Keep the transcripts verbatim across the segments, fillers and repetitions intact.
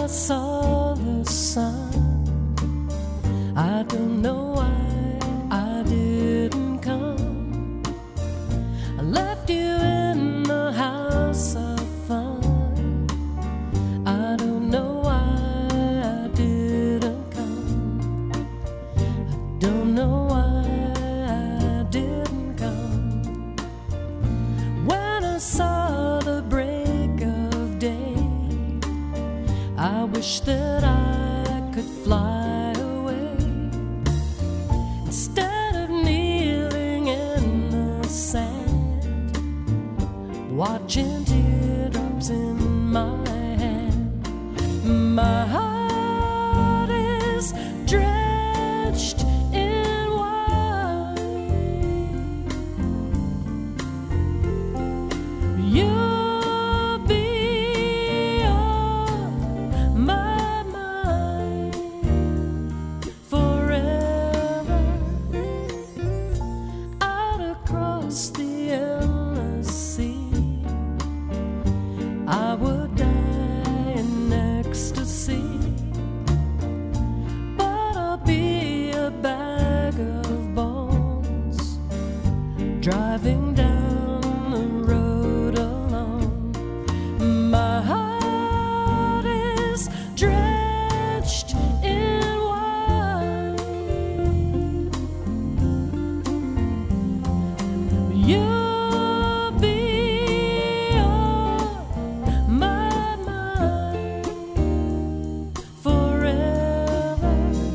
saw the sun. I don't know why I didn't come. I left you in the house of fun. I don't know why I didn't come. I don't know why I didn't come. When I saw the break of day, I wish that I could fly away instead of kneeling in the sand, watching teardrops in my hand. My heart is drenched in wine. You'll be on my mind forever, out across the endless sea. I would die in ecstasy, but I'll be a bag of bones, driving down the road alone. My heart is drenched in wine. You'll be on my mind forever.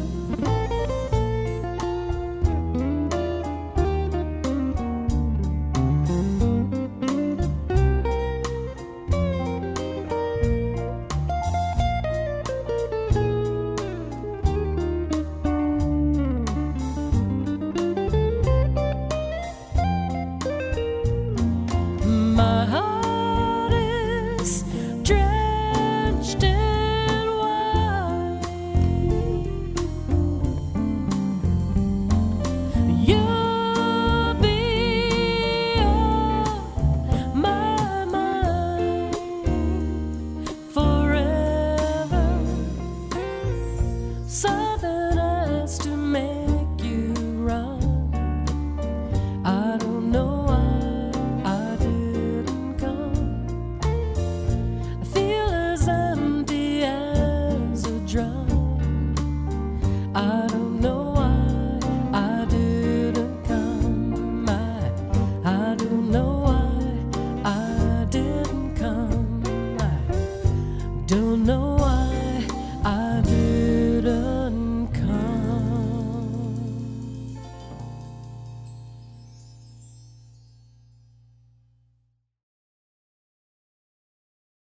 My heart is drenched in wine. You'll be on my mind forever. Something has to make you run. I don't know why I didn't come. I feel as empty as a drum. I don't know why I didn't come. I, I don't know why I didn't come. I don't know why I didn't